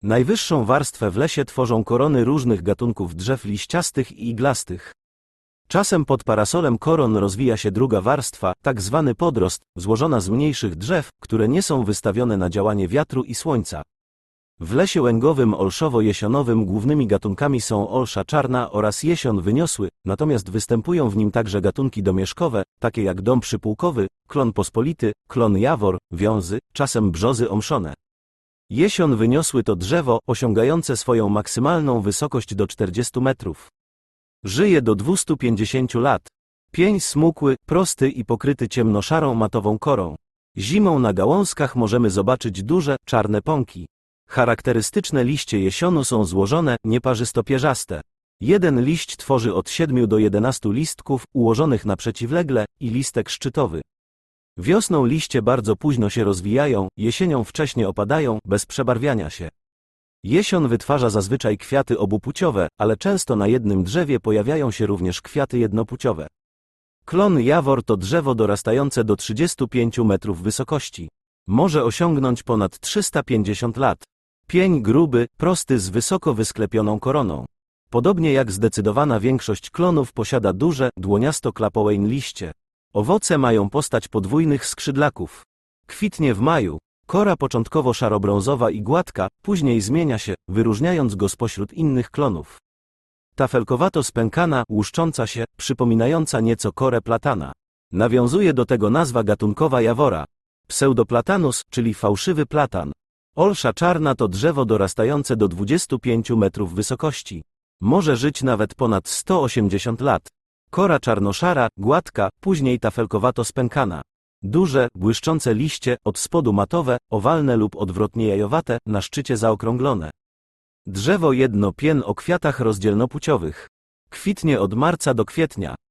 Najwyższą warstwę w lesie tworzą korony różnych gatunków drzew liściastych i iglastych. Czasem pod parasolem koron rozwija się druga warstwa, tak zwany podrost, złożona z mniejszych drzew, które nie są wystawione na działanie wiatru i słońca. W lesie łęgowym olszowo-jesionowym głównymi gatunkami są olsza czarna oraz jesion wyniosły, natomiast występują w nim także gatunki domieszkowe, takie jak dąb przypółkowy, klon pospolity, klon jawor, wiązy, czasem brzozy omszone. Jesion wyniosły to drzewo osiągające swoją maksymalną wysokość do 40 metrów. Żyje do 250 lat. Pień smukły, prosty i pokryty ciemnoszarą matową korą. Zimą na gałązkach możemy zobaczyć duże, czarne pąki. Charakterystyczne liście jesionu są złożone, nieparzysto-pierzaste. Jeden liść tworzy od 7 do 11 listków, ułożonych naprzeciwlegle, i listek szczytowy. Wiosną liście bardzo późno się rozwijają, jesienią wcześnie opadają, bez przebarwiania się. Jesion wytwarza zazwyczaj kwiaty obupłciowe, ale często na jednym drzewie pojawiają się również kwiaty jednopłciowe. Klon jawor to drzewo dorastające do 35 metrów wysokości. Może osiągnąć ponad 350 lat. Pień gruby, prosty z wysoko wysklepioną koroną. Podobnie jak zdecydowana większość klonów posiada duże, dłoniasto-klapołejne liście. Owoce mają postać podwójnych skrzydlaków. Kwitnie w maju. Kora początkowo szarobrązowa i gładka, później zmienia się, wyróżniając go spośród innych klonów. Tafelkowato spękana, łuszcząca się, przypominająca nieco korę platana. Nawiązuje do tego nazwa gatunkowa jawora. Pseudoplatanus, czyli fałszywy platan. Olsza czarna to drzewo dorastające do 25 metrów wysokości. Może żyć nawet ponad 180 lat. Kora czarnoszara, gładka, później tafelkowato spękana. Duże, błyszczące liście, od spodu matowe, owalne lub odwrotnie jajowate, na szczycie zaokrąglone. Drzewo jednopien o kwiatach rozdzielnopłciowych. Kwitnie od marca do kwietnia.